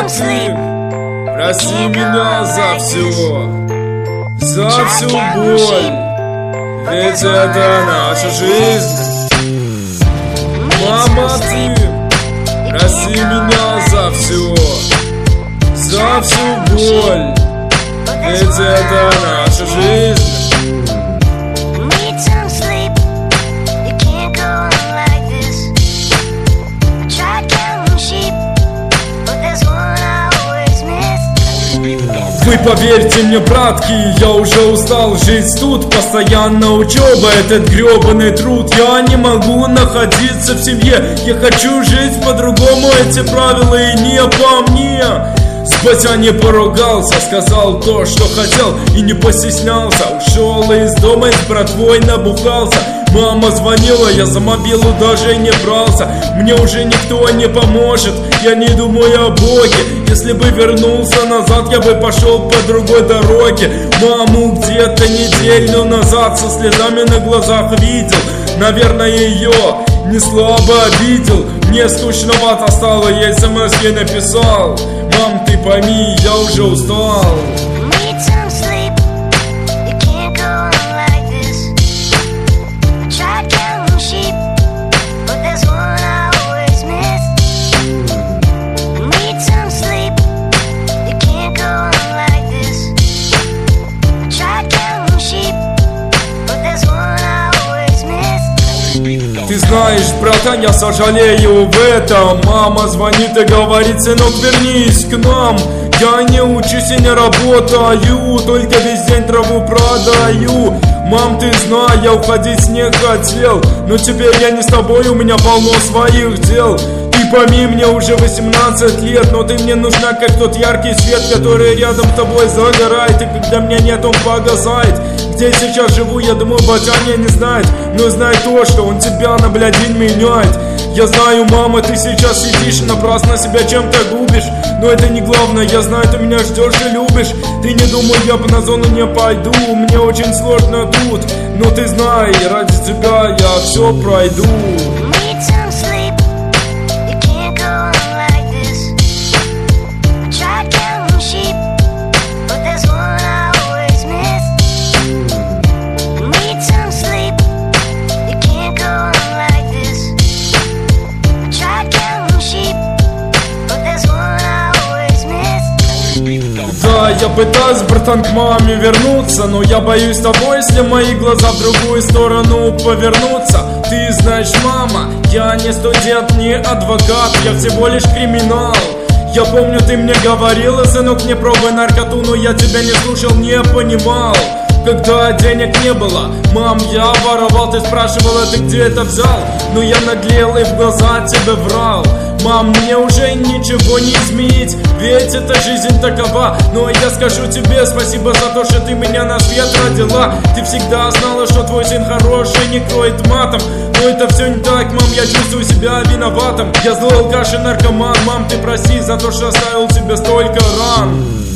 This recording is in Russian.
ты прости меня за все, за всю боль, ведь это наша жизнь. Мама, ты прости меня за все, за всю боль, ведь это наша жизнь. Вы поверьте мне, братки, я уже устал жить тут. Постоянно учеба, этот гребаный труд. Я не могу находиться в семье, я хочу жить по-другому. Эти правила и не по мне. С батя не поругался, сказал то, что хотел, и не постеснялся. Ушел из дома, с братвой набухался. Мама звонила, я за мобилу даже не брался. Мне уже никто не поможет, я не думаю о Боге. Если бы вернулся назад, я бы пошел по другой дороге. Маму где-то неделю назад со слезами на глазах видел. Наверное, ее не слабо обидел. Мне скучновато стало, я смс ей написал: мам, ты пойми, я уже устал. Ты знаешь, братан, я сожалею в этом. Мама звонит и говорит: сынок, вернись к нам. Я не учусь и не работаю, только весь день траву продаю. Мам, ты знаешь, я уходить не хотел, но теперь я не с тобой, у меня полно своих дел. Ты пойми, мне уже 18 лет, но ты мне нужна как тот яркий свет, который рядом с тобой загорает, и когда меня нет, он погасает. Где я сейчас живу, я думаю, батя не знает, но знает то, что он тебя на блядин меняет. Я знаю, мама, ты сейчас сидишь и напрасно себя чем-то губишь, но это не главное, я знаю, ты меня ждешь и любишь. Ты не думай, я бы на зону не пойду, мне очень сложно тут, но ты знай, ради тебя я все пройду. Да, я пытаюсь, братан, к маме вернуться, но я боюсь того, если мои глаза в другую сторону повернутся. Ты знаешь, мама, я не студент, не адвокат, я всего лишь криминал. Я помню, ты мне говорила: сынок, не пробуй наркоту, но я тебя не слушал, не понимал. Когда денег не было, мам, я воровал, ты спрашивала, ты где это взял? Но я наглел и в глаза тебе врал. Мам, мне уже ничего не изменить, ведь эта жизнь такова. Но я скажу тебе спасибо за то, что ты меня на свет родила. Ты всегда знала, что твой сын хороший, не кроет матом. Но это все не так, мам, я чувствую себя виноватым. Я злой алкаш и наркоман, мам, ты прости за то, что оставил тебе столько ран.